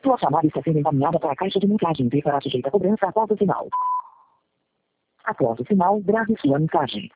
Sua chamada está sendo encaminhada para a caixa de mensagem e será sujeita a cobrança após o sinal. Após o sinal, grave sua mensagem.